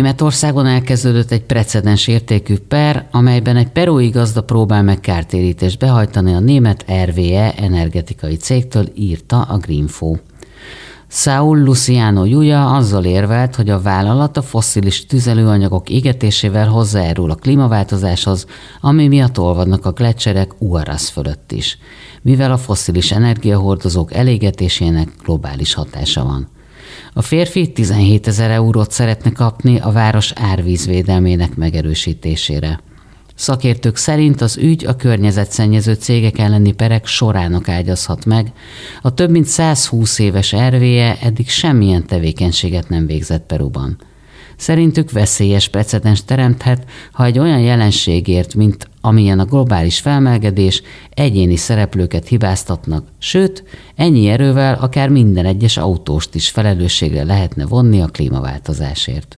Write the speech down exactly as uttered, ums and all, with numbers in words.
Németországban elkezdődött egy precedens értékű per, amelyben egy perui gazda próbál meg kártérítést behajtani a német er vé e energetikai cégtől, írta a Greenfo. Saul Luciano Julia azzal érvelt, hogy a vállalat a fosszilis tüzelőanyagok égetésével hozzájárul a klímaváltozáshoz, ami miatt olvadnak a gleccserek Uaraz fölött is, mivel a fosszilis energiahordozók elégetésének globális hatása van. A férfi tizenhétezer eurót szeretne kapni a város árvízvédelmének megerősítésére. Szakértők szerint az ügy a környezetszennyező cégek elleni perek sorának ágyazhat meg. A több mint százhúsz éves er vé e eddig semmilyen tevékenységet nem végzett Peruban. Szerintük veszélyes precedens teremthet, ha egy olyan jelenségért, mint amilyen a globális felmelegedés, egyéni szereplőket hibáztatnak, sőt, ennyi erővel akár minden egyes autóst is felelősségre lehetne vonni a klímaváltozásért.